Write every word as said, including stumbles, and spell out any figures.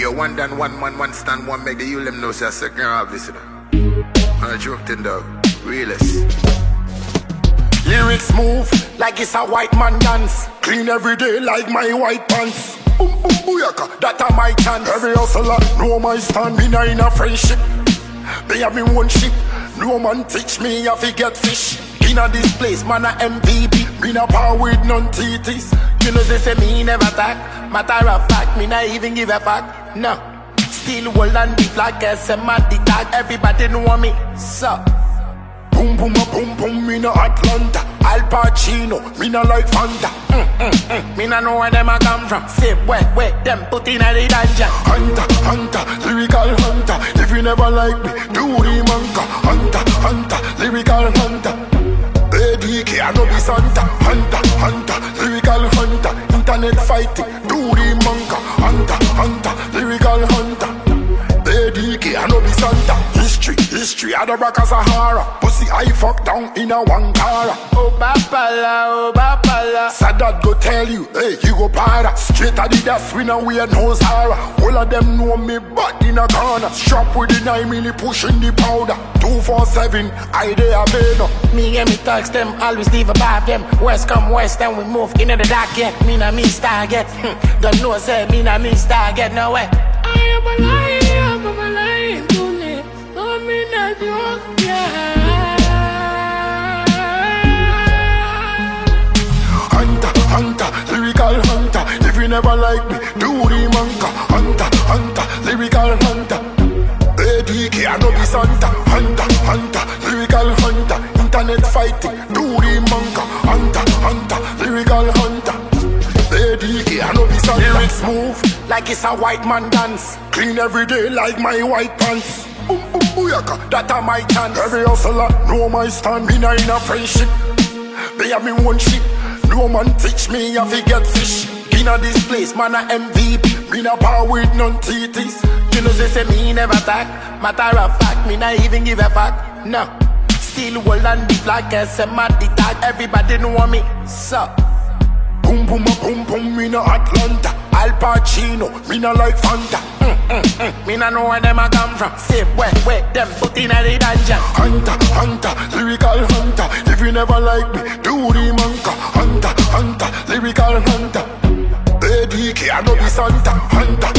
Yo, one done, one man, one stand, one make the you them know say a second half this. On a joke thing, dog. Realist. Lyrics move like it's a white man dance. Clean every day like my white pants. Boom boom booyaka, that a my chance. Every hustler know my stand. Me na in a friendship. They have me one ship. No man teach me how to get fish. Inna this place, man a M V P. Me na power with none T Ts. You know they say me never talk. Matter of fact, me not even give a fuck. No. Still hold on the flag, S M at the tag. Everybody know me. So boom boom a boom boom, me na Atlanta. Al Pacino, me na like Fanta. Mm, mm, mm. Me na know where them a come from. Say where, where them put in a the dungeon. Hunter, hunter, lyrical hunter. If you never like me, do the manka. Hunter, hunter, lyrical hunter. A D K, I know be Santa. Hunter, hunter, lyrical hunter. Internet fighting, do the manka. Hunter, hunter, lyrical hunter. A D K, I know be Santa. History, history, I the back of Sahara. Pussy, I fuck down in a one car. Oh, Bapala, oh, Bapala. Sadat go tell you, hey, you go para. Straight at the dust, we know we are no Zara. All of them know me, but in a corner. Strap with the nine milli, pushing the powder. two four seven, I they a no. Me and me thugs them, always leave above them. West come west, and we move into the dark yet. Me na me star get. Hm. Don't know, say, me na me star get, no way. I am alive. I'm alive, don't it? Don't mean that you're Hunter, hunter, lyrical hunter. If you never like me, do the manka. Hunter, hunter, lyrical hunter. A D K, I know be Santa. Hunter, hunter, lyrical hunter. Internet fighting, do the manka. Hunter, hunter, lyrical hunter. A D K, I know be Santa. Lyrics move like it's a white man dance. Clean every day like my white pants. Boom boom booyaka, that a my chance. Every hustler know my stand. Me na in a friendship. They have me one ship. No man teach me how to get fish. Inna this place, man a M V P. Me na power with none T Ts. You know they say me never talk. Matter of fact, me not even give a fuck. No. Still hold on the flag, S M at the tag. Everybody know me. So boom boom a boom boom, me na Atlanta. Al Pacino, me na like Fanta. Mm, mm, mm. Me na know where them a come from. Say where, where them put in a the dungeon. Hunter, hunter, lyrical hunter. If you never like me, do the manka. Hunter, hunter, lyrical hunter. A D K, I know be Santa. Hunter,